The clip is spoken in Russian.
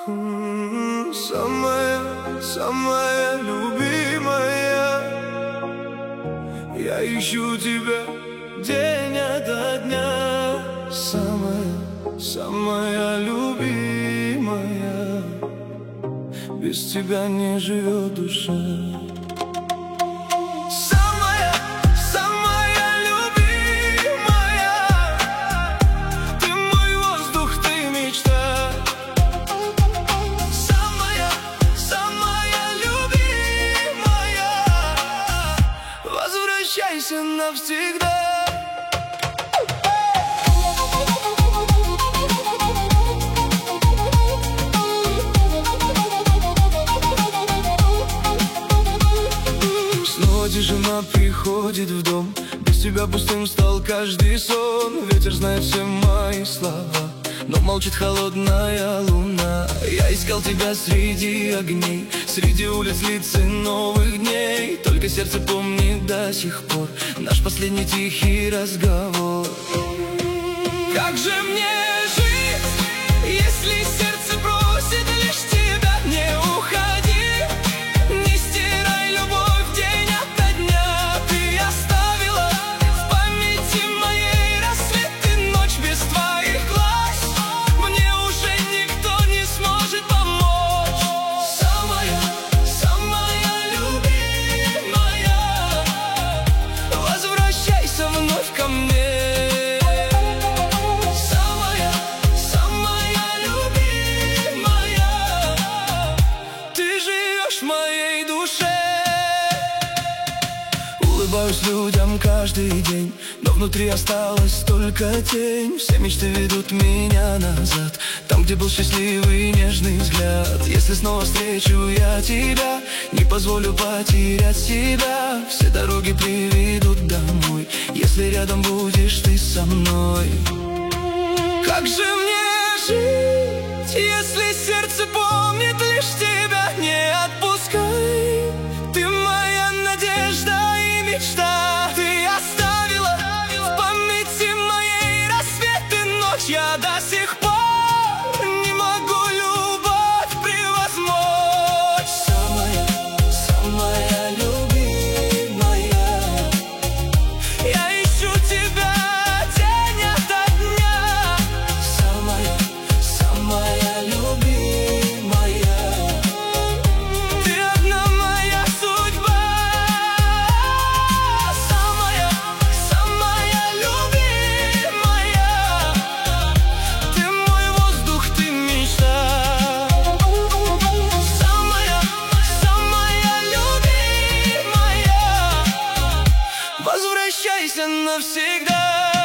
Самая, самая любимая, я ищу тебя день ото дня. Самая, самая любимая, без тебя не живет душа. Возвращайся навсегда. Снова тишина приходит в дом. Без тебя пустым стал каждый сон. Ветер знает все мои слова, но молчит холодная луна. Я искал тебя среди огней, среди улиц, лиц и новых дней. Только сердце помнит до сих пор наш последний тихий разговор. Как же мне жить, если сердце просит лишь тебя? Не уходи, не стирай любовь день ото дня. Ты оставила в памяти моей рассвет и ночь без твоих глаз. Мне уже никто не сможет помочь. Самая, самая любимая, возвращайся вновь ко мне. Улыбаюсь людям каждый день, но внутри осталась только тень. Все мечты ведут меня назад, там, где был счастливый нежный взгляд. Если снова встречу я тебя, не позволю потерять себя. Все дороги приведут домой, если рядом будешь ты со мной. Как же мне жить, если сердце помнит лишь тебя? Не отпускай, ты моя надежда и мечта. Ты оставила в памяти моей рассвет и ночь. Я до сих пор не могу любовь превозмочь. Самая, самая любимая, я ищу тебя день ото дня. Самая, самая любимая, ты одна моя судьба. Самая, самая любимая, ты мой воздух, ты мечта. Самая, самая любимая, возвращайся навсегда.